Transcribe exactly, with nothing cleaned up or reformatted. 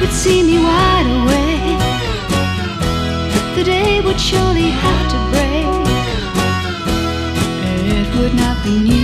would see me wide awake. The day would surely have to break. It would not be new.